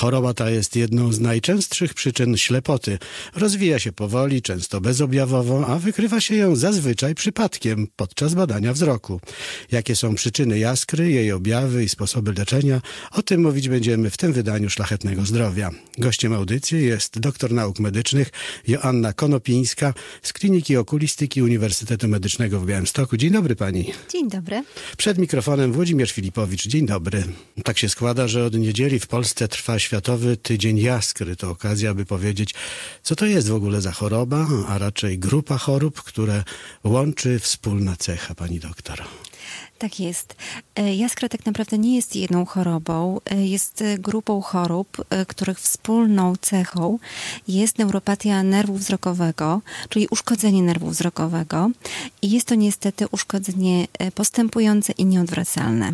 Choroba ta jest jedną z najczęstszych przyczyn ślepoty. Rozwija się powoli, często bezobjawowo, a wykrywa się ją zazwyczaj przypadkiem podczas badania wzroku. Jakie są przyczyny jaskry, jej objawy i sposoby leczenia? O tym mówić będziemy w tym wydaniu Szlachetnego Zdrowia. Gościem audycji jest doktor nauk medycznych Joanna Konopińska z Kliniki Okulistyki Uniwersytetu Medycznego w Białymstoku. Dzień dobry pani. Dzień dobry. Przed mikrofonem Włodzimierz Filipowicz. Dzień dobry. Tak się składa, że od niedzieli w Polsce trwa Światowy Tydzień Jaskry. To okazja, by powiedzieć, co to jest w ogóle za choroba, a raczej grupa chorób, które łączy wspólna cecha, pani doktor. Tak jest. Jaskra tak naprawdę nie jest jedną chorobą. Jest grupą chorób, których wspólną cechą jest neuropatia nerwu wzrokowego, czyli uszkodzenie nerwu wzrokowego. I jest to niestety uszkodzenie postępujące i nieodwracalne.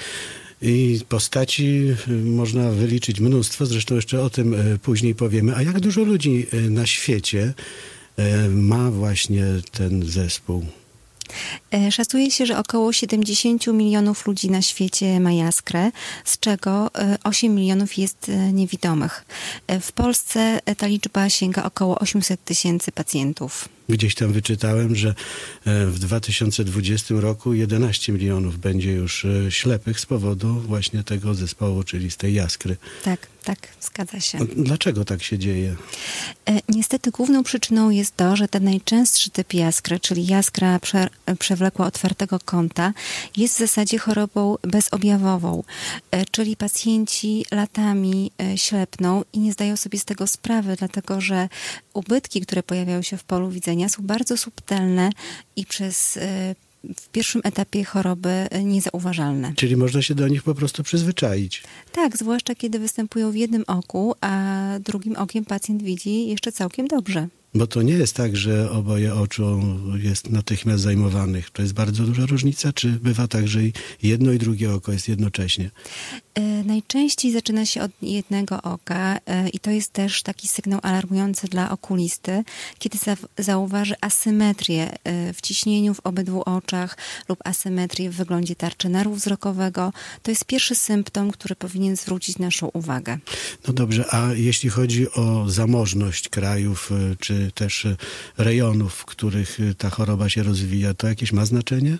I postaci można wyliczyć mnóstwo, zresztą jeszcze o tym później powiemy. A jak dużo ludzi na świecie ma właśnie ten zespół? Szacuje się, że około 70 milionów ludzi na świecie ma jaskrę, z czego 8 milionów jest niewidomych. W Polsce ta liczba sięga około 800 tysięcy pacjentów. Gdzieś tam wyczytałem, że w 2020 roku 11 milionów będzie już ślepych z powodu właśnie tego zespołu, czyli z tej jaskry. Tak, zgadza się. Dlaczego tak się dzieje? Niestety główną przyczyną jest to, że ten najczęstszy typ jaskry, czyli jaskra przewlekła otwartego kąta, jest w zasadzie chorobą bezobjawową, czyli pacjenci latami ślepną i nie zdają sobie z tego sprawy, dlatego że ubytki, które pojawiają się w polu widzenia, są bardzo subtelne i w pierwszym etapie choroby niezauważalne. Czyli można się do nich po prostu przyzwyczaić. Tak, zwłaszcza kiedy występują w jednym oku, a drugim okiem pacjent widzi jeszcze całkiem dobrze. Bo to nie jest tak, że oboje oczu jest natychmiast zajmowanych. To jest bardzo duża różnica, czy bywa tak, że jedno i drugie oko jest jednocześnie? Najczęściej zaczyna się od jednego oka i to jest też taki sygnał alarmujący dla okulisty, kiedy zauważy asymetrię w ciśnieniu w obydwu oczach lub asymetrię w wyglądzie tarczy nerwu wzrokowego. To jest pierwszy symptom, który powinien zwrócić naszą uwagę. No dobrze, a jeśli chodzi o zamożność krajów, czy też rejonów, w których ta choroba się rozwija, to jakieś ma znaczenie?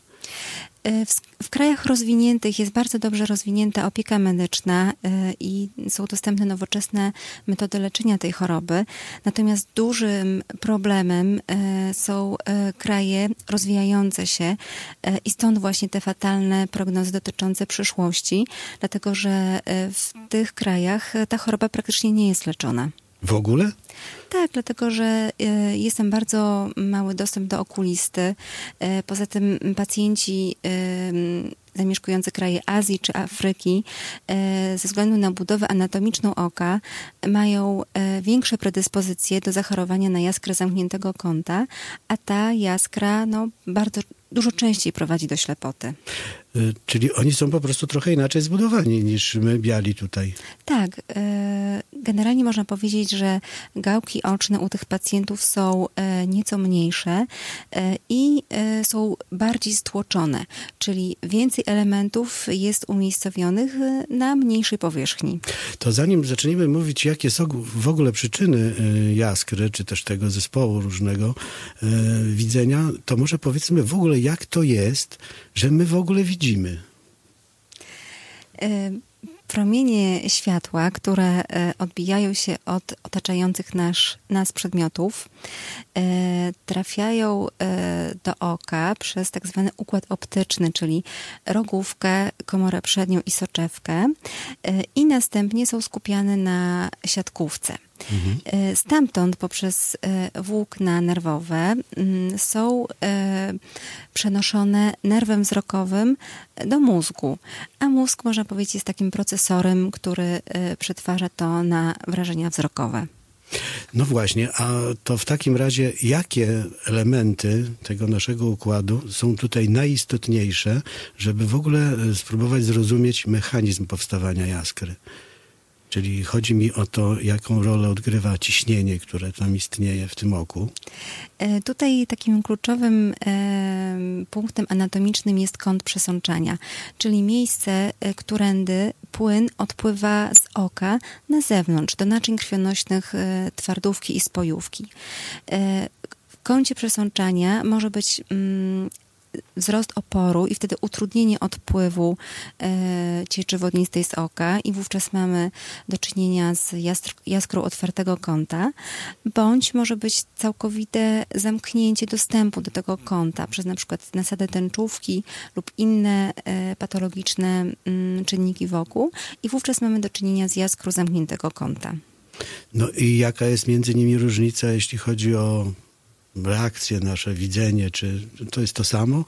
W krajach rozwiniętych jest bardzo dobrze rozwinięta opieka medyczna i są dostępne nowoczesne metody leczenia tej choroby. Natomiast dużym problemem są kraje rozwijające się i stąd właśnie te fatalne prognozy dotyczące przyszłości, dlatego że w tych krajach ta choroba praktycznie nie jest leczona. W ogóle? Tak, dlatego że jest tam bardzo mały dostęp do okulisty. Poza tym pacjenci zamieszkujący kraje Azji czy Afryki ze względu na budowę anatomiczną oka mają większe predyspozycje do zachorowania na jaskrę zamkniętego kąta, a ta jaskra bardzo dużo częściej prowadzi do ślepoty. Czyli oni są po prostu trochę inaczej zbudowani niż my biali tutaj. Tak. Generalnie można powiedzieć, że gałki oczne u tych pacjentów są nieco mniejsze i są bardziej stłoczone, czyli więcej elementów jest umiejscowionych na mniejszej powierzchni. To zanim zaczniemy mówić, jakie są w ogóle przyczyny jaskry, czy też tego zespołu różnego widzenia, to może powiedzmy w ogóle, jak to jest, że my w ogóle widzimy. Promienie światła, które odbijają się od otaczających nas przedmiotów, trafiają do oka przez tak zwany układ optyczny, czyli rogówkę, komorę przednią i soczewkę i następnie są skupiane na siatkówce. Stamtąd poprzez włókna nerwowe są przenoszone nerwem wzrokowym do mózgu. A mózg, można powiedzieć, jest takim procesorem, który przetwarza to na wrażenia wzrokowe. No właśnie, a to w takim razie jakie elementy tego naszego układu są tutaj najistotniejsze, żeby w ogóle spróbować zrozumieć mechanizm powstawania jaskry? Czyli chodzi mi o to, jaką rolę odgrywa ciśnienie, które tam istnieje w tym oku. Tutaj takim kluczowym punktem anatomicznym jest kąt przesączania, czyli miejsce, którędy płyn odpływa z oka na zewnątrz, do naczyń krwionośnych twardówki i spojówki. W kącie przesączania może być wzrost oporu i wtedy utrudnienie odpływu cieczy wodnistej z oka i wówczas mamy do czynienia z jaskrą otwartego kąta, bądź może być całkowite zamknięcie dostępu do tego kąta przez na przykład nasadę tęczówki lub inne patologiczne czynniki wokół i wówczas mamy do czynienia z jaskrą zamkniętego kąta. No i jaka jest między nimi różnica, jeśli chodzi o reakcje, nasze widzenie, czy to jest to samo?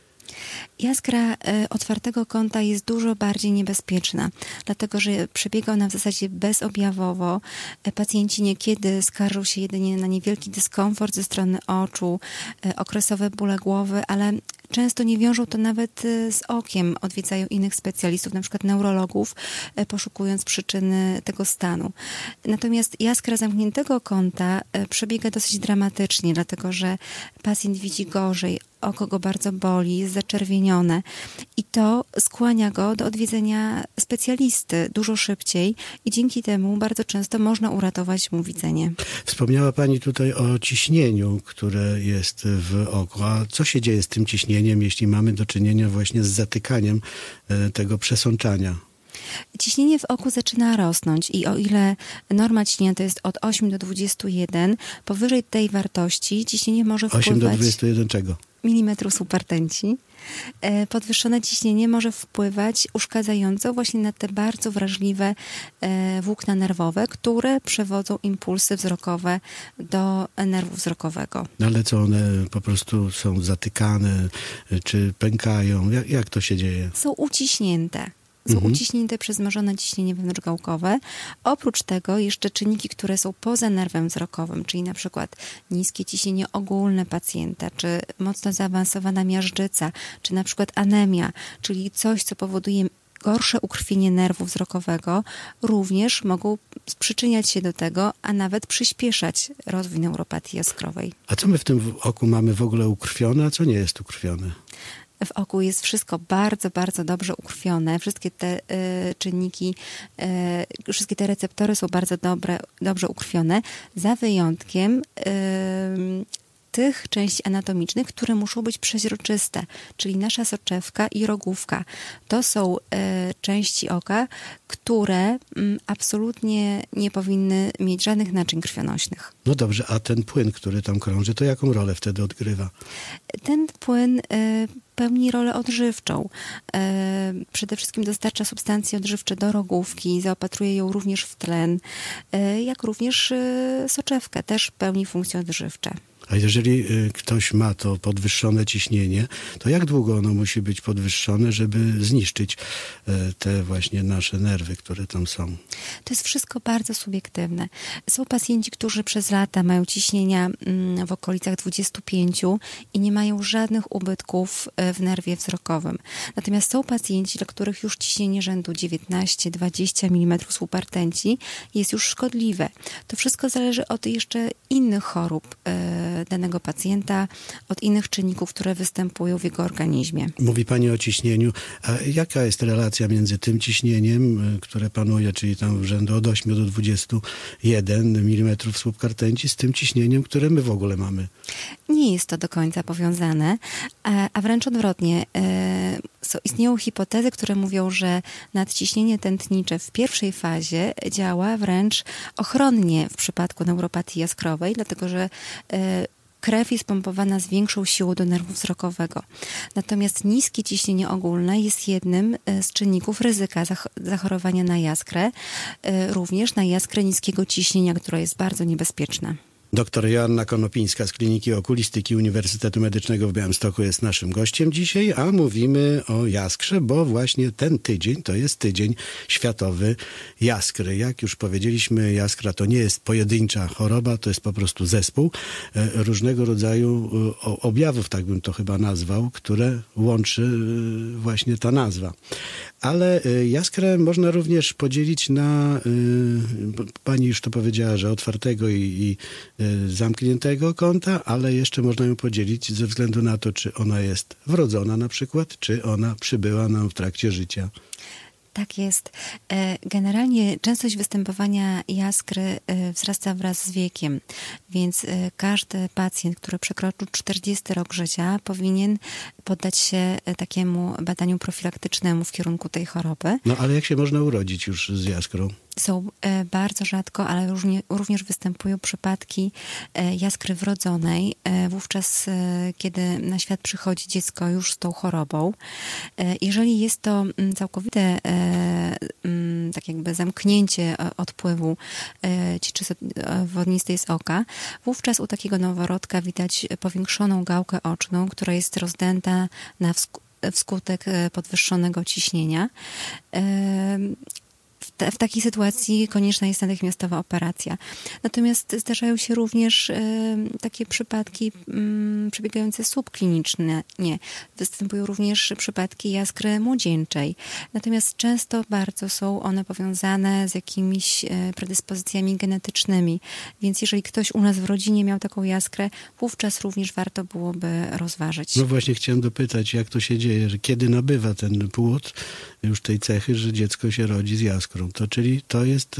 Jaskra otwartego kąta jest dużo bardziej niebezpieczna, dlatego że przebiega ona w zasadzie bezobjawowo. Pacjenci niekiedy skarżą się jedynie na niewielki dyskomfort ze strony oczu, okresowe bóle głowy, ale często nie wiążą to nawet z okiem. Odwiedzają innych specjalistów, na przykład neurologów, poszukując przyczyny tego stanu. Natomiast jaskra zamkniętego kąta przebiega dosyć dramatycznie, dlatego że pacjent widzi gorzej, oko go bardzo boli, jest zaczerwienione i to skłania go do odwiedzenia specjalisty dużo szybciej i dzięki temu bardzo często można uratować mu widzenie. Wspomniała Pani tutaj o ciśnieniu, które jest w oku. A co się dzieje z tym ciśnieniem, jeśli mamy do czynienia właśnie z zatykaniem tego przesączania? Ciśnienie w oku zaczyna rosnąć i o ile norma ciśnienia to jest od 8 do 21, powyżej tej wartości ciśnienie może wpływać... 8 do 21 czego? Milimetrów supertenci. Podwyższone ciśnienie może wpływać uszkadzająco właśnie na te bardzo wrażliwe włókna nerwowe, które przewodzą impulsy wzrokowe do nerwu wzrokowego. Ale co, one po prostu są zatykane, czy pękają? Jak to się dzieje? Są uciśnięte. Są uciśnięte przez wzmożone ciśnienie wewnątrzgałkowe. Oprócz tego jeszcze czynniki, które są poza nerwem wzrokowym, czyli na przykład niskie ciśnienie ogólne pacjenta, czy mocno zaawansowana miażdżyca, czy na przykład anemia, czyli coś, co powoduje gorsze ukrwienie nerwu wzrokowego, również mogą przyczyniać się do tego, a nawet przyspieszać rozwój neuropatii jaskrowej. A co my w tym oku mamy w ogóle ukrwione, a co nie jest ukrwione? W oku jest wszystko bardzo, bardzo dobrze ukrwione. Wszystkie te czynniki, wszystkie te receptory są bardzo dobrze ukrwione, za wyjątkiem tych części anatomicznych, które muszą być przeźroczyste, czyli nasza soczewka i rogówka. To są części oka, które absolutnie nie powinny mieć żadnych naczyń krwionośnych. No dobrze, a ten płyn, który tam krąży, to jaką rolę wtedy odgrywa? Ten płyn pełni rolę odżywczą. Przede wszystkim dostarcza substancje odżywcze do rogówki, zaopatruje ją również w tlen, jak również soczewkę też pełni funkcje odżywcze. A jeżeli ktoś ma to podwyższone ciśnienie, to jak długo ono musi być podwyższone, żeby zniszczyć te właśnie nasze nerwy, które tam są? To jest wszystko bardzo subiektywne. Są pacjenci, którzy przez lata mają ciśnienia w okolicach 25 i nie mają żadnych ubytków w nerwie wzrokowym. Natomiast są pacjenci, dla których już ciśnienie rzędu 19-20 mm supertenci jest już szkodliwe. To wszystko zależy od jeszcze innych chorób danego pacjenta, od innych czynników, które występują w jego organizmie. Mówi Pani o ciśnieniu. A jaka jest relacja między tym ciśnieniem, które panuje, czyli tam rzędu od 8 do 21 mm subkartenci, z tym ciśnieniem, które my w ogóle mamy? Nie jest to do końca powiązane, a wręcz odwrotnie. Istnieją hipotezy, które mówią, że nadciśnienie tętnicze w pierwszej fazie działa wręcz ochronnie w przypadku neuropatii jaskrowej, dlatego że krew jest pompowana z większą siłą do nerwu wzrokowego. Natomiast niskie ciśnienie ogólne jest jednym z czynników ryzyka zachorowania na jaskrę, również na jaskrę niskiego ciśnienia, która jest bardzo niebezpieczna. Doktor Joanna Konopińska z Kliniki Okulistyki Uniwersytetu Medycznego w Białymstoku jest naszym gościem dzisiaj, a mówimy o jaskrze, bo właśnie ten tydzień to jest tydzień światowy jaskry. Jak już powiedzieliśmy, jaskra to nie jest pojedyncza choroba, to jest po prostu zespół różnego rodzaju objawów, tak bym to chyba nazwał, które łączy właśnie ta nazwa. Ale jaskrę można również podzielić na, pani już to powiedziała, że otwartego i zamkniętego kąta, ale jeszcze można ją podzielić ze względu na to, czy ona jest wrodzona na przykład, czy ona przybyła nam w trakcie życia. Tak jest. Generalnie częstość występowania jaskry wzrasta wraz z wiekiem, więc każdy pacjent, który przekroczył 40 rok życia, powinien poddać się takiemu badaniu profilaktycznemu w kierunku tej choroby. No ale jak się można urodzić już z jaskrą? Są bardzo rzadko, ale również występują przypadki jaskry wrodzonej, wówczas kiedy na świat przychodzi dziecko już z tą chorobą. Jeżeli jest to całkowite tak jakby zamknięcie odpływu cieczy wodnistej z oka, wówczas u takiego noworodka widać powiększoną gałkę oczną, która jest rozdęta wskutek podwyższonego ciśnienia. W takiej sytuacji konieczna jest natychmiastowa operacja. Natomiast zdarzają się również takie przypadki przebiegające subklinicznie. Występują również przypadki jaskry młodzieńczej. Natomiast często bardzo są one powiązane z jakimiś predyspozycjami genetycznymi. Więc jeżeli ktoś u nas w rodzinie miał taką jaskrę, wówczas również warto byłoby rozważyć. No właśnie chciałem dopytać, jak to się dzieje, że kiedy nabywa ten płód już tej cechy, że dziecko się rodzi z jaskrą. Czyli to jest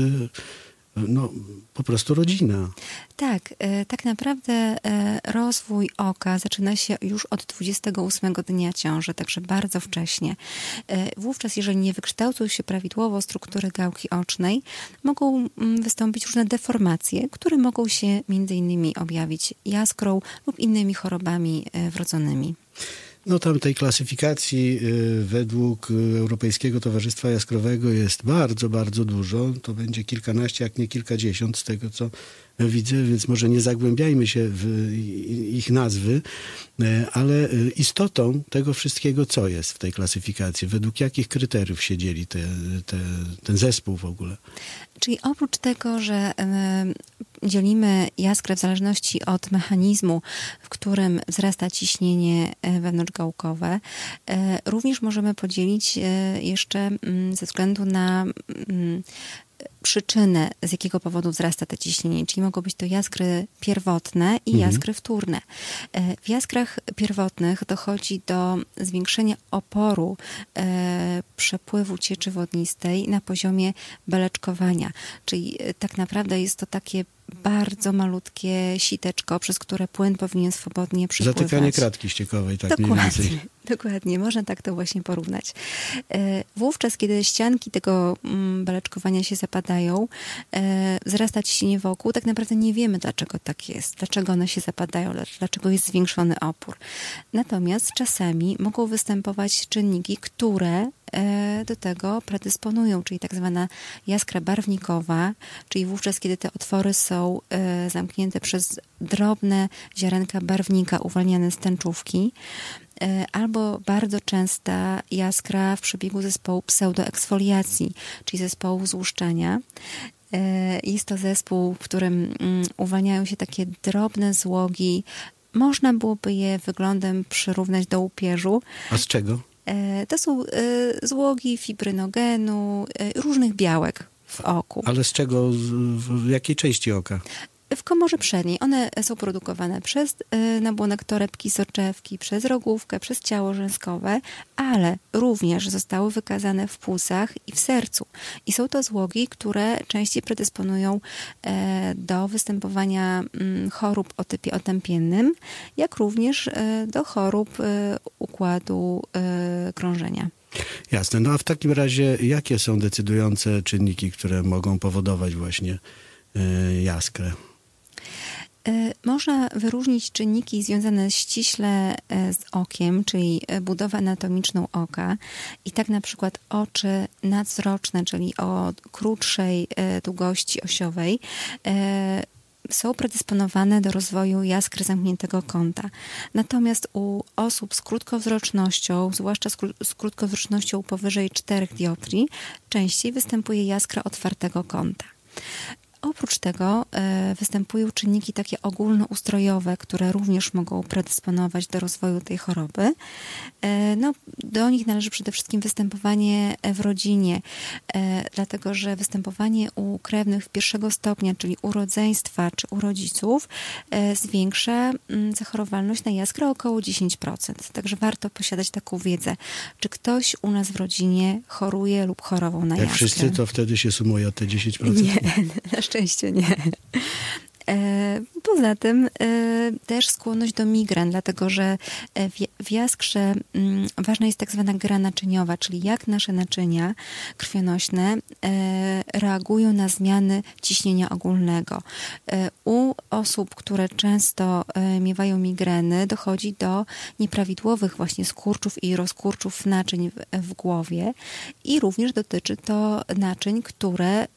po prostu rodzina. Tak, tak naprawdę rozwój oka zaczyna się już od 28 dnia ciąży, także bardzo wcześnie. Wówczas, jeżeli nie wykształcą się prawidłowo struktury gałki ocznej, mogą wystąpić różne deformacje, które mogą się między innymi objawić jaskrą lub innymi chorobami wrodzonymi. No tam tej klasyfikacji według Europejskiego Towarzystwa Jaskrowego jest bardzo, bardzo dużo. To będzie kilkanaście, jak nie kilkadziesiąt z tego, co widzę, więc może nie zagłębiajmy się w ich nazwy, ale istotą tego wszystkiego, co jest w tej klasyfikacji, według jakich kryteriów się dzieli ten zespół w ogóle. Czyli oprócz tego, że dzielimy jaskrę w zależności od mechanizmu, w którym wzrasta ciśnienie wewnątrzgałkowe, również możemy podzielić jeszcze ze względu na przyczynę, z jakiego powodu wzrasta to ciśnienie, czyli mogą być to jaskry pierwotne i jaskry wtórne. W jaskrach pierwotnych dochodzi do zwiększenia oporu przepływu cieczy wodnistej na poziomie beleczkowania, czyli tak naprawdę jest to takie bardzo malutkie siteczko, przez które płyn powinien swobodnie przepływać. Zatykanie kratki ściekowej, tak mniej więcej. Dokładnie, można tak to właśnie porównać. Wówczas, kiedy ścianki tego beleczkowania się zapadają, wzrasta ciśnienie wokół, tak naprawdę nie wiemy, dlaczego tak jest, dlaczego one się zapadają, dlaczego jest zwiększony opór. Natomiast czasami mogą występować czynniki, które do tego predysponują, czyli tak zwana jaskra barwnikowa, czyli wówczas, kiedy te otwory są zamknięte przez drobne ziarenka barwnika uwalniane z tęczówki, albo bardzo częsta jaskra w przebiegu zespołu pseudoeksfoliacji, czyli zespołu złuszczania. Jest to zespół, w którym uwalniają się takie drobne złogi. Można byłoby je wyglądem przyrównać do łupieżu. A z czego? To są złogi fibrynogenu, różnych białek w oku. Ale z czego, w jakiej części oka? W komorze przedniej. One są produkowane przez nabłonek torebki soczewki, przez rogówkę, przez ciało rzęskowe, ale również zostały wykazane w płucach i w sercu. I są to złogi, które częściej predysponują do występowania chorób o typie otępiennym, jak również do chorób układu krążenia. Jasne. No a w takim razie jakie są decydujące czynniki, które mogą powodować właśnie jaskrę? Można wyróżnić czynniki związane ściśle z okiem, czyli budowę anatomiczną oka i tak na przykład oczy nadzroczne, czyli o krótszej długości osiowej, są predysponowane do rozwoju jaskry zamkniętego kąta. Natomiast u osób z krótkowzrocznością, zwłaszcza z krótkowzrocznością powyżej 4 dioptrii, częściej występuje jaskra otwartego kąta. Oprócz tego występują czynniki takie ogólnoustrojowe, które również mogą predysponować do rozwoju tej choroby. Do nich należy przede wszystkim występowanie w rodzinie, dlatego że występowanie u krewnych pierwszego stopnia, czyli u rodzeństwa czy u rodziców, zwiększa zachorowalność na jaskrę o około 10%. Także warto posiadać taką wiedzę, czy ktoś u nas w rodzinie choruje lub chorował na jaskrę. Jak wszyscy, to wtedy się sumuje o te 10%? Nie, na szczęście nie. Poza tym też skłonność do migren, dlatego że w jaskrze ważna jest tak zwana gra naczyniowa, czyli jak nasze naczynia krwionośne reagują na zmiany ciśnienia ogólnego. U osób, które często miewają migreny, dochodzi do nieprawidłowych właśnie skurczów i rozkurczów naczyń w głowie i również dotyczy to naczyń, które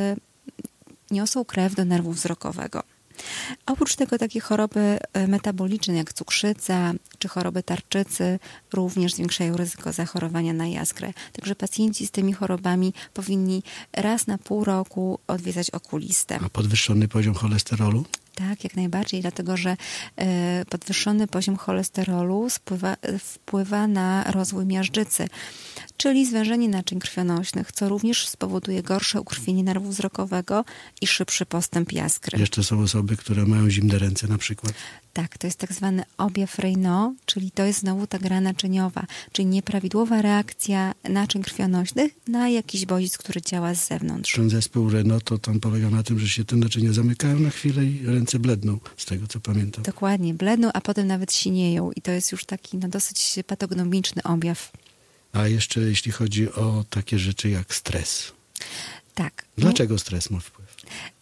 niosą krew do nerwu wzrokowego. Oprócz tego takie choroby metaboliczne jak cukrzyca czy choroby tarczycy również zwiększają ryzyko zachorowania na jaskrę. Także pacjenci z tymi chorobami powinni raz na pół roku odwiedzać okulistę. A podwyższony poziom cholesterolu? Tak, jak najbardziej, dlatego że podwyższony poziom cholesterolu wpływa na rozwój miażdżycy, czyli zwężenie naczyń krwionośnych, co również spowoduje gorsze ukrwienie nerwu wzrokowego i szybszy postęp jaskry. Jeszcze są osoby, które mają zimne ręce na przykład. Tak, to jest tak zwany objaw Raynaud, czyli to jest znowu ta gra naczyniowa, czyli nieprawidłowa reakcja naczyń krwionośnych na jakiś bodziec, który działa z zewnątrz. Ten zespół Raynaud to tam polega na tym, że się te naczynia zamykają na chwilę i ręce bledną, z tego co pamiętam. Dokładnie, bledną, a potem nawet sinieją i to jest już taki dosyć patognomiczny objaw. A jeszcze jeśli chodzi o takie rzeczy jak stres. Tak. Dlaczego stres ma wpływ?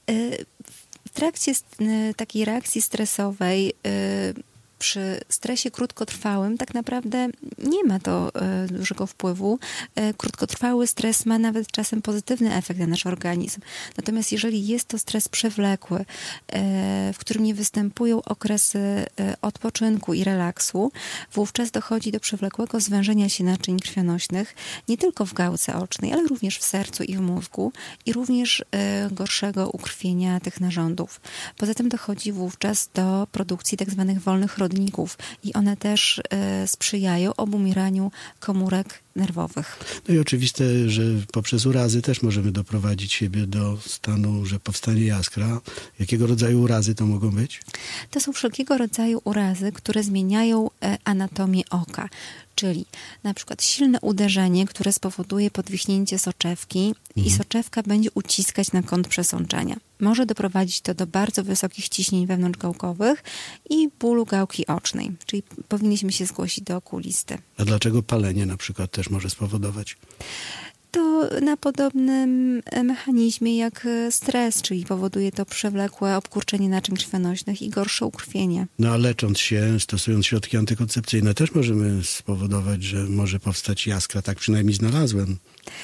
W trakcie takiej reakcji stresowej przy stresie krótkotrwałym tak naprawdę nie ma to dużego wpływu. Krótkotrwały stres ma nawet czasem pozytywny efekt na nasz organizm. Natomiast jeżeli jest to stres przewlekły, w którym nie występują okresy odpoczynku i relaksu, wówczas dochodzi do przewlekłego zwężenia się naczyń krwionośnych, nie tylko w gałce ocznej, ale również w sercu i w mózgu i również gorszego ukrwienia tych narządów. Poza tym dochodzi wówczas do produkcji tak zwanych wolnych rodników i one też sprzyjają obumieraniu komórek nerwowych. No i oczywiste, że poprzez urazy też możemy doprowadzić siebie do stanu, że powstanie jaskra. Jakiego rodzaju urazy to mogą być? To są wszelkiego rodzaju urazy, które zmieniają anatomię oka. Czyli na przykład silne uderzenie, które spowoduje podwichnięcie soczewki i soczewka będzie uciskać na kąt przesączania. Może doprowadzić to do bardzo wysokich ciśnień wewnątrzgałkowych i bólu gałki ocznej. Czyli powinniśmy się zgłosić do okulisty. A dlaczego palenie na przykład też może spowodować? To na podobnym mechanizmie jak stres, czyli powoduje to przewlekłe obkurczenie naczyń krwionośnych i gorsze ukrwienie. No a lecząc się, stosując środki antykoncepcyjne, też możemy spowodować, że może powstać jaskra. Tak przynajmniej znalazłem.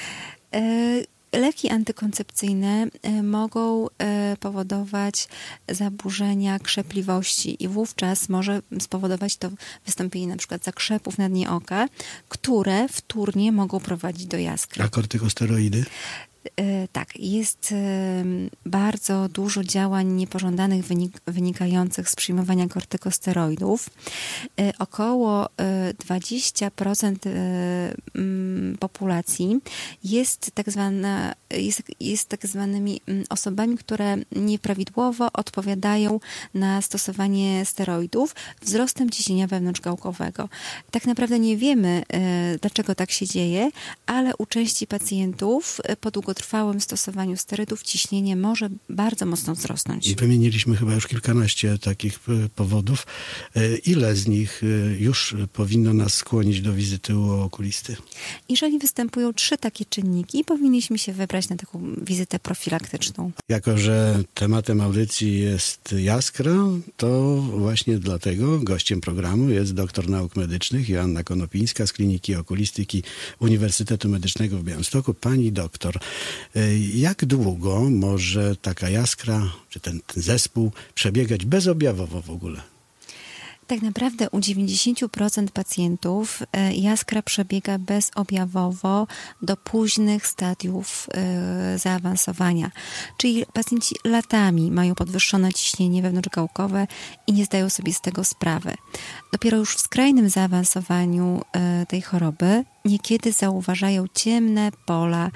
Leki antykoncepcyjne mogą powodować zaburzenia krzepliwości i wówczas może spowodować to wystąpienie na przykład zakrzepów na dnie oka, które wtórnie mogą prowadzić do jaskry. A kortykosteroidy? Tak, jest bardzo dużo działań niepożądanych wynikających z przyjmowania kortykosteroidów. Około 20% populacji jest tak zwanymi osobami, które nieprawidłowo odpowiadają na stosowanie steroidów wzrostem ciśnienia wewnątrzgałkowego. Tak naprawdę nie wiemy, dlaczego tak się dzieje, ale u części pacjentów po długotrwałym stosowaniu sterydów ciśnienie może bardzo mocno wzrosnąć. Wymieniliśmy chyba już kilkanaście takich powodów. Ile z nich już powinno nas skłonić do wizyty u okulisty? Jeżeli występują 3 takie czynniki, powinniśmy się wybrać na taką wizytę profilaktyczną. Jako że tematem audycji jest jaskra, to właśnie dlatego gościem programu jest doktor nauk medycznych Joanna Konopińska z Kliniki Okulistyki Uniwersytetu Medycznego w Białymstoku. Pani doktor, Jak długo może taka jaskra, czy ten zespół przebiegać bezobjawowo w ogóle? Tak naprawdę u 90% pacjentów jaskra przebiega bezobjawowo do późnych stadiów zaawansowania. Czyli pacjenci latami mają podwyższone ciśnienie wewnątrzgałkowe i nie zdają sobie z tego sprawy. Dopiero już w skrajnym zaawansowaniu tej choroby niekiedy zauważają ciemne pola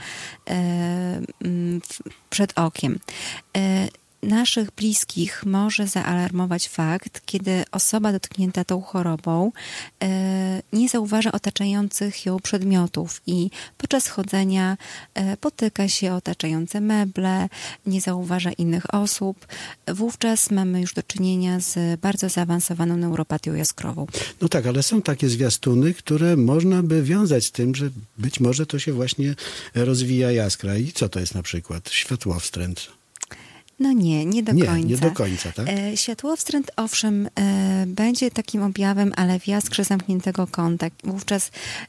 przed okiem. Naszych bliskich może zaalarmować fakt, kiedy osoba dotknięta tą chorobą nie zauważa otaczających ją przedmiotów i podczas chodzenia potyka się o otaczające meble, nie zauważa innych osób. Wówczas mamy już do czynienia z bardzo zaawansowaną neuropatią jaskrową. No tak, ale są takie zwiastuny, które można by wiązać z tym, że być może to się właśnie rozwija jaskra. I co to jest na przykład? Światłowstręt. No nie do końca. Nie do końca, tak? Światłowstręt owszem będzie takim objawem, ale w jaskrze zamkniętego kąta. Wówczas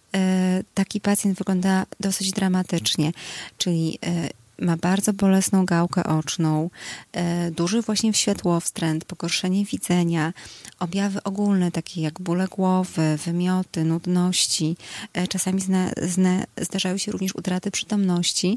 taki pacjent wygląda dosyć dramatycznie, czyli ma bardzo bolesną gałkę oczną, duży właśnie światłowstręt, pogorszenie widzenia, objawy ogólne takie jak bóle głowy, wymioty, nudności. Czasami zdarzają się również utraty przytomności.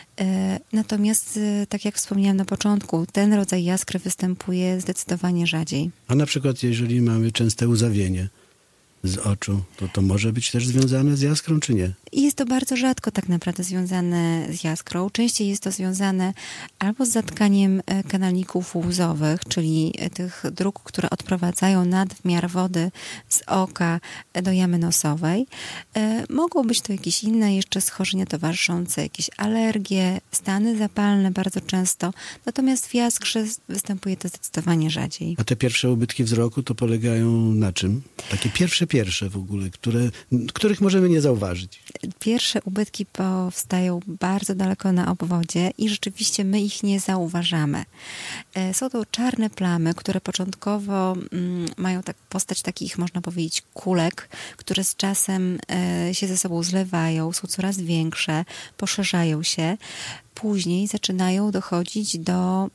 Natomiast, tak jak wspomniałam na początku, ten rodzaj jaskry występuje zdecydowanie rzadziej. A na przykład jeżeli mamy częste łzawienie z oczu, to może być też związane z jaskrą, czy nie? Jest to bardzo rzadko tak naprawdę związane z jaskrą. Częściej jest to związane albo z zatkaniem kanalików łzowych, czyli tych dróg, które odprowadzają nadmiar wody z oka do jamy nosowej. Mogą być to jakieś inne jeszcze schorzenia towarzyszące, jakieś alergie, stany zapalne bardzo często. Natomiast w jaskrze występuje to zdecydowanie rzadziej. A te pierwsze ubytki wzroku to polegają na czym? Takie pierwsze w ogóle, których możemy nie zauważyć. Pierwsze ubytki powstają bardzo daleko na obwodzie i rzeczywiście my ich nie zauważamy. Są to czarne plamy, które początkowo mają postać takich, można powiedzieć, kulek, które z czasem się ze sobą zlewają, są coraz większe, poszerzają się. Później zaczynają dochodzić do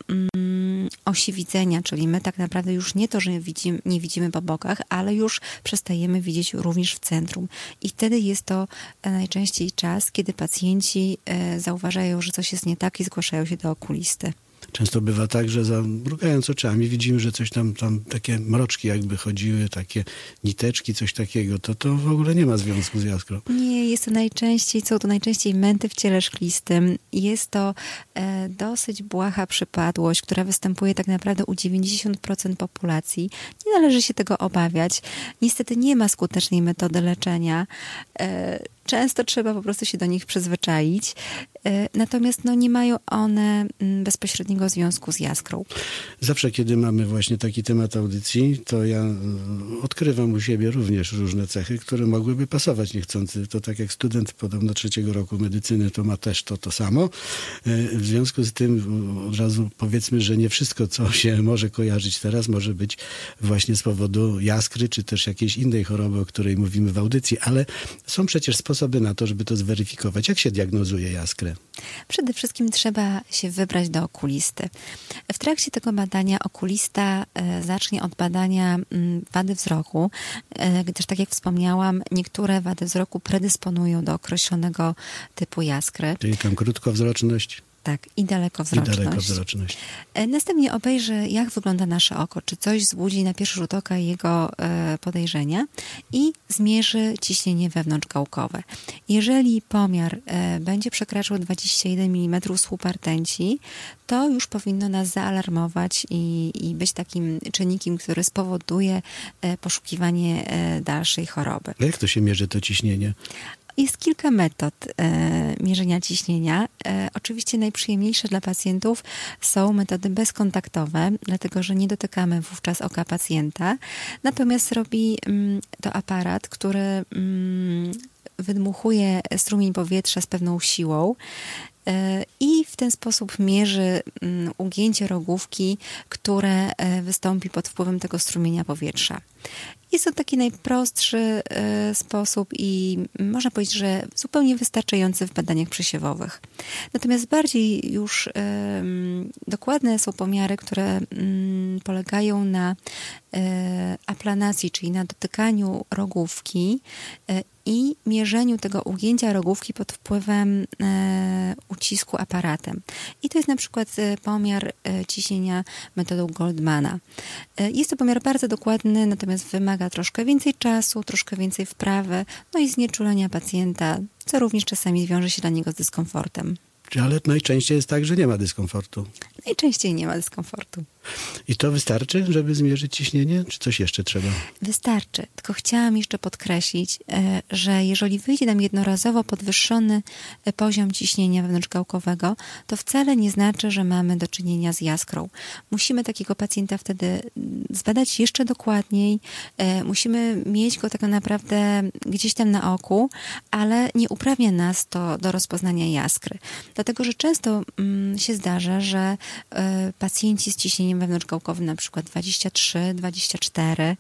osi widzenia, czyli my tak naprawdę już nie to, że nie widzimy po bokach, ale już przestajemy widzieć również w centrum. I wtedy jest to najczęściej czas, kiedy pacjenci zauważają, że coś jest nie tak i zgłaszają się do okulisty. Często bywa tak, że mrugając oczami widzimy, że coś tam takie mroczki jakby chodziły, takie niteczki, coś takiego. To w ogóle nie ma związku z jaskrą. Nie, są to najczęściej męty w ciele szklistym. Jest to dosyć błaha przypadłość, która występuje tak naprawdę u 90% populacji. Nie należy się tego obawiać. Niestety nie ma skutecznej metody leczenia. Często trzeba po prostu się do nich przyzwyczaić. Natomiast nie mają one bezpośredniego związku z jaskrą. Zawsze, kiedy mamy właśnie taki temat audycji, to ja odkrywam u siebie również różne cechy, które mogłyby pasować niechcący. To tak jak student podobno 3. roku medycyny, to ma też to samo. W związku z tym od razu powiedzmy, że nie wszystko, co się może kojarzyć teraz, może być właśnie z powodu jaskry, czy też jakiejś innej choroby, o której mówimy w audycji, ale są przecież sposoby na to, żeby to zweryfikować. Jak się diagnozuje jaskrę? Przede wszystkim trzeba się wybrać do okulisty. W trakcie tego badania okulista zacznie od badania wady wzroku, gdyż tak jak wspomniałam, niektóre wady wzroku predysponują do określonego typu jaskry. Czyli tam krótkowzroczność? Tak, i dalekowzroczność. Następnie obejrzy, jak wygląda nasze oko, czy coś wzbudzi na pierwszy rzut oka jego podejrzenia i zmierzy ciśnienie wewnątrzgałkowe. Jeżeli pomiar będzie przekraczał 21 mm słupa rtęci, to już powinno nas zaalarmować i być takim czynnikiem, który spowoduje poszukiwanie dalszej choroby. A jak to się mierzy to ciśnienie? Jest kilka metod mierzenia ciśnienia. Oczywiście najprzyjemniejsze dla pacjentów są metody bezkontaktowe, dlatego że nie dotykamy wówczas oka pacjenta. Natomiast robi to aparat, który wydmuchuje strumień powietrza z pewną siłą i w ten sposób mierzy ugięcie rogówki, które wystąpi pod wpływem tego strumienia powietrza. Jest to taki najprostszy sposób i można powiedzieć, że zupełnie wystarczający w badaniach przesiewowych. Natomiast bardziej już dokładne są pomiary, które polegają na aplanacji, czyli na dotykaniu rogówki i mierzeniu tego ugięcia rogówki pod wpływem ucisku aparatem. I to jest na przykład pomiar ciśnienia metodą Goldmana. Jest to pomiar bardzo dokładny, natomiast wymaga troszkę więcej czasu, troszkę więcej wprawy, no i znieczulenia pacjenta, co również czasami wiąże się dla niego z dyskomfortem. Ale najczęściej jest tak, że nie ma dyskomfortu. Najczęściej nie ma dyskomfortu. I to wystarczy, żeby zmierzyć ciśnienie? Czy coś jeszcze trzeba? Wystarczy. Tylko chciałam jeszcze podkreślić, że jeżeli wyjdzie nam jednorazowo podwyższony poziom ciśnienia wewnątrzgałkowego, to wcale nie znaczy, że mamy do czynienia z jaskrą. Musimy takiego pacjenta wtedy zbadać jeszcze dokładniej. Musimy mieć go tak naprawdę gdzieś tam na oku, ale nie uprawnia nas to do rozpoznania jaskry. Dlatego, że często się zdarza, że pacjenci z ciśnieniem wewnątrzgałkowym, na przykład 23, 24,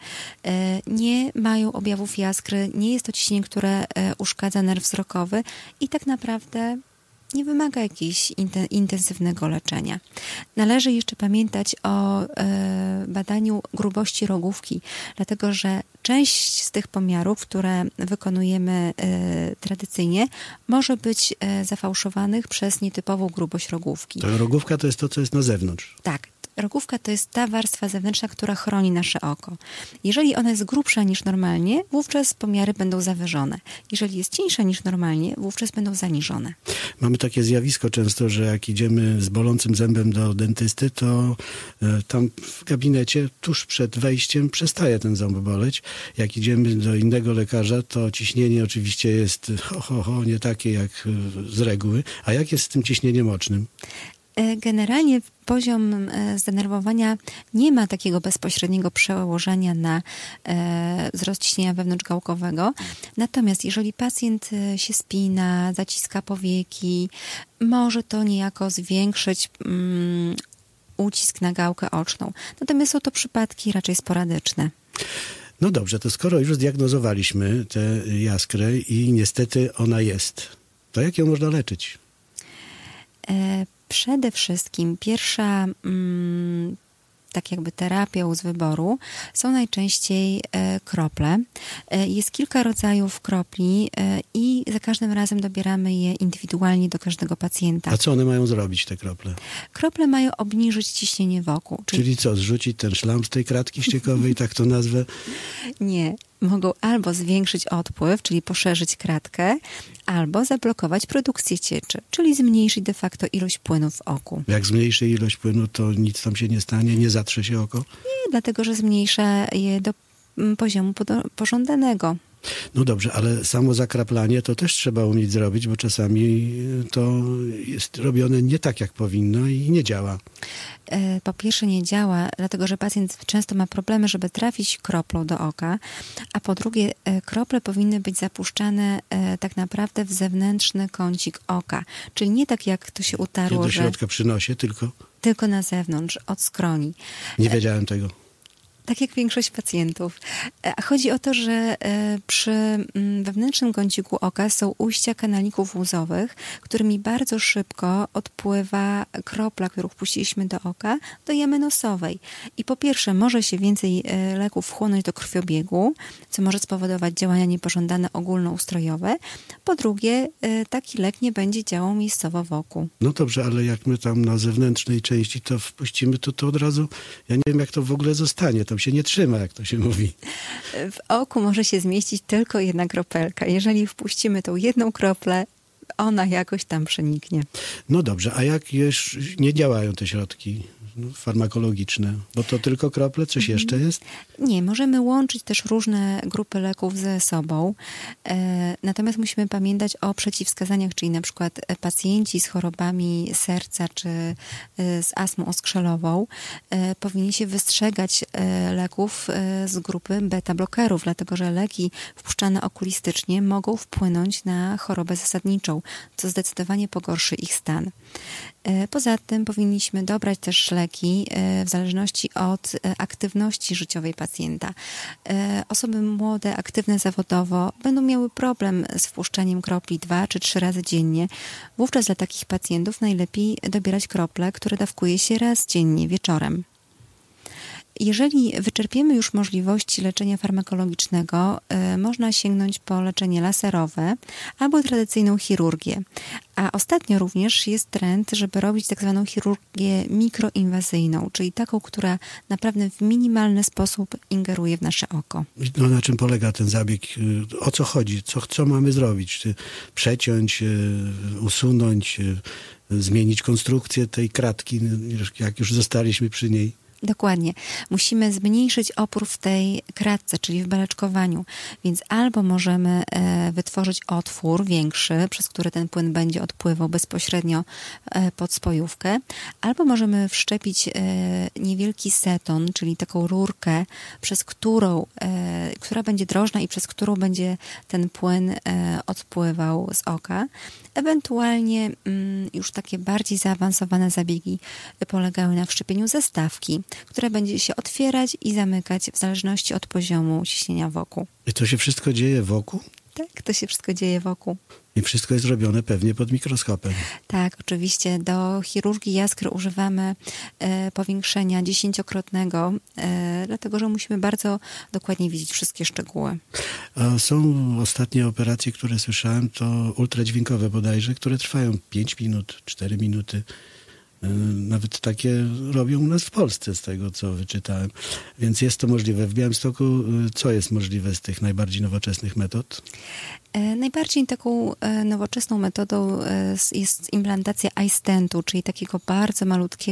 nie mają objawów jaskry, nie jest to ciśnienie, które uszkadza nerw wzrokowy i tak naprawdę nie wymaga jakiegoś intensywnego leczenia. Należy jeszcze pamiętać o badaniu grubości rogówki, dlatego że część z tych pomiarów, które wykonujemy tradycyjnie, może być zafałszowanych przez nietypową grubość rogówki. To rogówka to jest to, co jest na zewnątrz. Tak. Rogówka to jest ta warstwa zewnętrzna, która chroni nasze oko. Jeżeli ona jest grubsza niż normalnie, wówczas pomiary będą zawyżone. Jeżeli jest cieńsza niż normalnie, wówczas będą zaniżone. Mamy takie zjawisko często, że jak idziemy z bolącym zębem do dentysty, to tam w gabinecie tuż przed wejściem przestaje ten ząb boleć. Jak idziemy do innego lekarza, to ciśnienie oczywiście jest nie takie jak z reguły. A jak jest z tym ciśnieniem ocznym? Generalnie poziom zdenerwowania nie ma takiego bezpośredniego przełożenia na wzrost ciśnienia wewnątrzgałkowego. Natomiast jeżeli pacjent się spina, zaciska powieki, może to niejako zwiększyć ucisk na gałkę oczną. Natomiast są to przypadki raczej sporadyczne. No dobrze, to skoro już zdiagnozowaliśmy tę jaskrę i niestety ona jest, to jak ją można leczyć? Przede wszystkim pierwsza tak jakby terapią z wyboru są najczęściej krople. Jest kilka rodzajów kropli i za każdym razem dobieramy je indywidualnie do każdego pacjenta. A co one mają zrobić, te krople? Krople mają obniżyć ciśnienie wokół. Czyli co, zrzucić ten szlam z tej kratki ściekowej, tak to nazwę? Nie. Mogą albo zwiększyć odpływ, czyli poszerzyć kratkę, albo zablokować produkcję cieczy, czyli zmniejszyć de facto ilość płynu w oku. Jak zmniejszy ilość płynu, to nic tam się nie stanie, nie zatrze się oko? Nie, dlatego że zmniejsza je do poziomu pożądanego. No dobrze, ale samo zakraplanie to też trzeba umieć zrobić, bo czasami to jest robione nie tak, jak powinno i nie działa. Po pierwsze nie działa, dlatego że pacjent często ma problemy, żeby trafić kroplą do oka, a po drugie krople powinny być zapuszczane tak naprawdę w zewnętrzny kącik oka, czyli nie tak jak to się utarło, Nie do środka przy nosie, tylko na zewnątrz, od skroni. Nie wiedziałem tego. Tak jak większość pacjentów. Chodzi o to, że przy wewnętrznym kąciku oka są ujścia kanalików łzowych, którymi bardzo szybko odpływa kropla, którą wpuściliśmy do oka, do jamy nosowej. I po pierwsze może się więcej leków wchłonąć do krwiobiegu, co może spowodować działania niepożądane ogólnoustrojowe. Po drugie, taki lek nie będzie działał miejscowo wokół. No dobrze, ale jak my tam na zewnętrznej części to wpuścimy, to od razu, ja nie wiem jak to w ogóle zostanie. Tam się nie trzyma, jak to się mówi. W oku może się zmieścić tylko jedna kropelka. Jeżeli wpuścimy tą jedną kroplę, ona jakoś tam przeniknie. No dobrze, a jak już nie działają te środki farmakologiczne? Bo to tylko krople, coś jeszcze jest? Nie, możemy łączyć też różne grupy leków ze sobą. Natomiast musimy pamiętać o przeciwwskazaniach, czyli na przykład pacjenci z chorobami serca czy z astmą oskrzelową powinni się wystrzegać leków z grupy beta-blokerów, dlatego że leki wpuszczane okulistycznie mogą wpłynąć na chorobę zasadniczą. obniżą, co zdecydowanie pogorszy ich stan. Poza tym powinniśmy dobrać też leki w zależności od aktywności życiowej pacjenta. Osoby młode, aktywne zawodowo będą miały problem z wpuszczeniem kropli 2 czy 3 razy dziennie. Wówczas dla takich pacjentów najlepiej dobierać krople, które dawkuje się raz dziennie wieczorem. Jeżeli wyczerpiemy już możliwości leczenia farmakologicznego, można sięgnąć po leczenie laserowe albo tradycyjną chirurgię. A ostatnio również jest trend, żeby robić tak zwaną chirurgię mikroinwazyjną, czyli taką, która naprawdę w minimalny sposób ingeruje w nasze oko. No, na czym polega ten zabieg? O co chodzi? Co mamy zrobić? Czy przeciąć, usunąć, zmienić konstrukcję tej kratki, jak już zostaliśmy przy niej? Dokładnie. Musimy zmniejszyć opór w tej kratce, czyli w beleczkowaniu. Więc albo możemy wytworzyć otwór większy, przez który ten płyn będzie odpływał bezpośrednio pod spojówkę, albo możemy wszczepić niewielki seton, czyli taką rurkę, która będzie drożna i przez którą będzie ten płyn odpływał z oka. Ewentualnie już takie bardziej zaawansowane zabiegi polegały na wszczepieniu zastawki, która będzie się otwierać i zamykać w zależności od poziomu ciśnienia wokół. I to się wszystko dzieje wokół? Tak, to się wszystko dzieje wokół. I wszystko jest robione pewnie pod mikroskopem. Tak, oczywiście. Do chirurgii jaskry używamy powiększenia 10-krotnego, dlatego że musimy bardzo dokładnie widzieć wszystkie szczegóły. A są ostatnie operacje, które słyszałem, to ultradźwiękowe bodajże, które trwają 5 minut, 4 minuty. Nawet takie robią u nas w Polsce, z tego co wyczytałem. Więc jest to możliwe. W Białymstoku co jest możliwe z tych najbardziej nowoczesnych metod? Najbardziej taką nowoczesną metodą jest implantacja iStentu, czyli takiego bardzo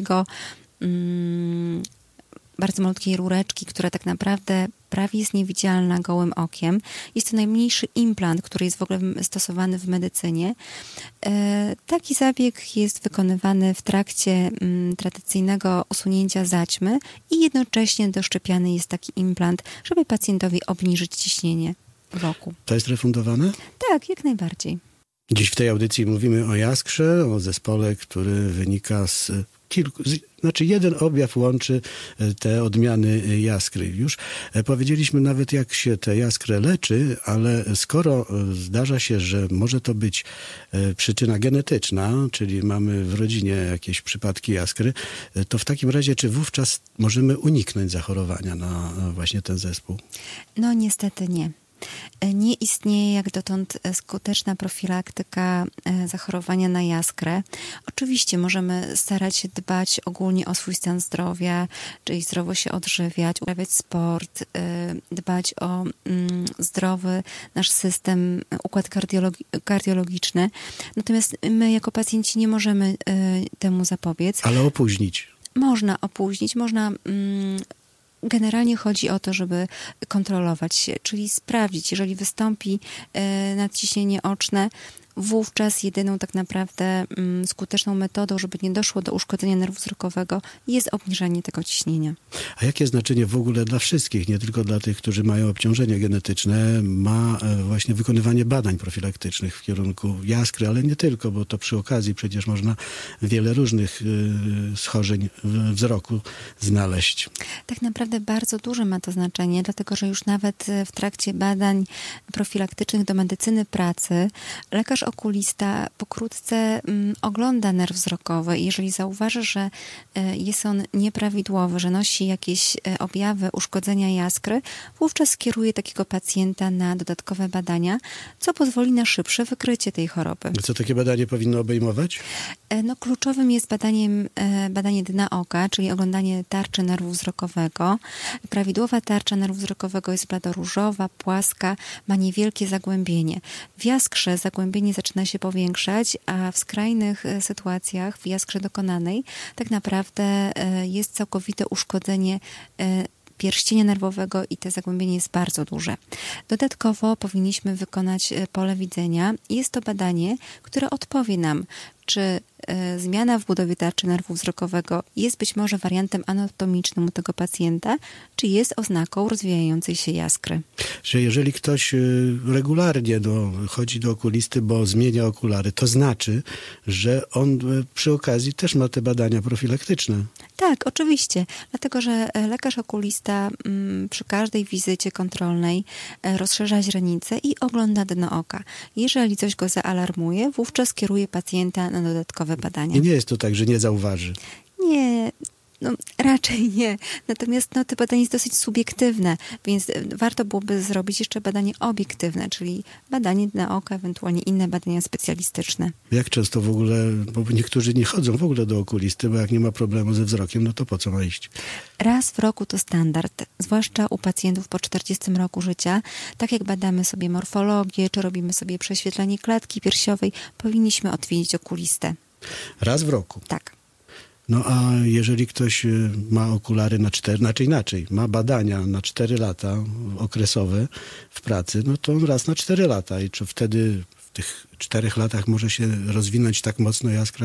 malutkiej rureczki, która tak naprawdę prawie jest niewidzialna gołym okiem. Jest to najmniejszy implant, który jest w ogóle stosowany w medycynie. Taki zabieg jest wykonywany w trakcie tradycyjnego usunięcia zaćmy i jednocześnie doszczepiany jest taki implant, żeby pacjentowi obniżyć ciśnienie wokół. To jest refundowane? Tak, jak najbardziej. Dziś w tej audycji mówimy o jaskrze, o zespole, który wynika z jeden objaw łączy te odmiany jaskry. Już powiedzieliśmy nawet, jak się tę jaskrę leczy, ale skoro zdarza się, że może to być przyczyna genetyczna, czyli mamy w rodzinie jakieś przypadki jaskry, to w takim razie czy wówczas możemy uniknąć zachorowania na właśnie ten zespół? No niestety nie. Nie istnieje jak dotąd skuteczna profilaktyka zachorowania na jaskrę. Oczywiście możemy starać się dbać ogólnie o swój stan zdrowia, czyli zdrowo się odżywiać, uprawiać sport, dbać o zdrowy nasz system, układ kardiologiczny. Natomiast my jako pacjenci nie możemy temu zapobiec. Ale opóźnić. Można opóźnić, generalnie chodzi o to, żeby kontrolować się, czyli sprawdzić, jeżeli wystąpi nadciśnienie oczne, wówczas jedyną tak naprawdę skuteczną metodą, żeby nie doszło do uszkodzenia nerwu wzrokowego, jest obniżanie tego ciśnienia. A jakie znaczenie w ogóle dla wszystkich, nie tylko dla tych, którzy mają obciążenie genetyczne, ma właśnie wykonywanie badań profilaktycznych w kierunku jaskry, ale nie tylko, bo to przy okazji przecież można wiele różnych schorzeń wzroku znaleźć. Tak naprawdę bardzo duże ma to znaczenie, dlatego że już nawet w trakcie badań profilaktycznych do medycyny pracy lekarz okulista pokrótce ogląda nerw wzrokowy i jeżeli zauważy, że jest on nieprawidłowy, że nosi jakieś objawy uszkodzenia jaskry, wówczas skieruje takiego pacjenta na dodatkowe badania, co pozwoli na szybsze wykrycie tej choroby. Co takie badanie powinno obejmować? No, kluczowym jest badanie dna oka, czyli oglądanie tarczy nerwu wzrokowego. Prawidłowa tarcza nerwu wzrokowego jest bladoróżowa, płaska, ma niewielkie zagłębienie. W jaskrze zagłębienie zaczyna się powiększać, a w skrajnych sytuacjach, w jaskrze dokonanej, tak naprawdę jest całkowite uszkodzenie pierścienia nerwowego i to zagłębienie jest bardzo duże. Dodatkowo powinniśmy wykonać pole widzenia. Jest to badanie, które odpowie nam, czy zmiana w budowie tarczy nerwu wzrokowego jest być może wariantem anatomicznym u tego pacjenta, czy jest oznaką rozwijającej się jaskry. Że jeżeli ktoś regularnie chodzi do okulisty, bo zmienia okulary, to znaczy, że on przy okazji też ma te badania profilaktyczne. Tak, oczywiście, dlatego że lekarz okulista przy każdej wizycie kontrolnej rozszerza źrenicę i ogląda dno oka. Jeżeli coś go zaalarmuje, wówczas kieruje pacjenta na dodatkowe badania. I nie jest to tak, że nie zauważy. Nie, raczej nie. Natomiast to badanie jest dosyć subiektywne, więc warto byłoby zrobić jeszcze badanie obiektywne, czyli badanie dna oka, ewentualnie inne badania specjalistyczne. Jak często w ogóle, bo niektórzy nie chodzą w ogóle do okulisty, bo jak nie ma problemu ze wzrokiem, no to po co ma iść? Raz w roku to standard, zwłaszcza u pacjentów po 40 roku życia. Tak jak badamy sobie morfologię, czy robimy sobie prześwietlenie klatki piersiowej, powinniśmy odwiedzić okulistę. Raz w roku? Tak. No a jeżeli ktoś ma okulary na 4, znaczy inaczej, ma badania na 4 lata okresowe w pracy, no to raz na 4 lata. I czy wtedy w tych 4 latach może się rozwinąć tak mocno jaskra,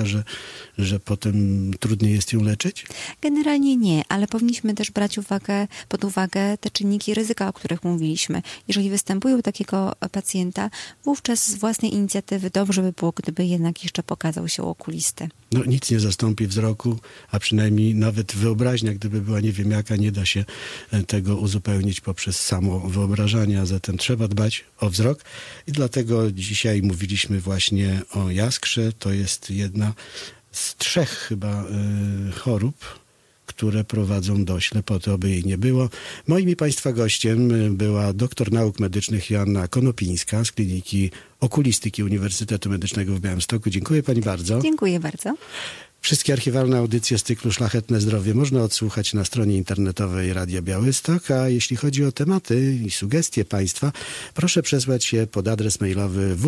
że potem trudniej jest ją leczyć? Generalnie nie, ale powinniśmy też brać pod uwagę te czynniki ryzyka, o których mówiliśmy. Jeżeli występują u takiego pacjenta, wówczas z własnej inicjatywy dobrze by było, gdyby jednak jeszcze pokazał się u okulisty. No nic nie zastąpi wzroku, a przynajmniej nawet wyobraźnia, gdyby była nie wiem jaka, nie da się tego uzupełnić poprzez samo wyobrażanie, a zatem trzeba dbać o wzrok i dlatego dzisiaj mówiliśmy właśnie o jaskrze. To jest jedna z 3 chyba chorób, które prowadzą do ślepoty, oby jej nie było. Moim i Państwa gościem była doktor nauk medycznych Joanna Konopińska z Kliniki Okulistyki Uniwersytetu Medycznego w Białymstoku. Dziękuję Pani bardzo. Dziękuję bardzo. Wszystkie archiwalne audycje z cyklu Szlachetne Zdrowie można odsłuchać na stronie internetowej Radia Białystok, a jeśli chodzi o tematy i sugestie Państwa, proszę przesłać je pod adres mailowy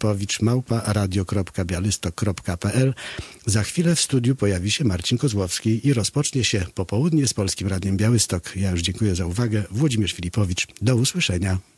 wfilipowicz@radio.bialystok.pl. Za chwilę w studiu pojawi się Marcin Kozłowski i rozpocznie się popołudnie z Polskim Radiem Białystok. Ja już dziękuję za uwagę. Włodzimierz Filipowicz. Do usłyszenia.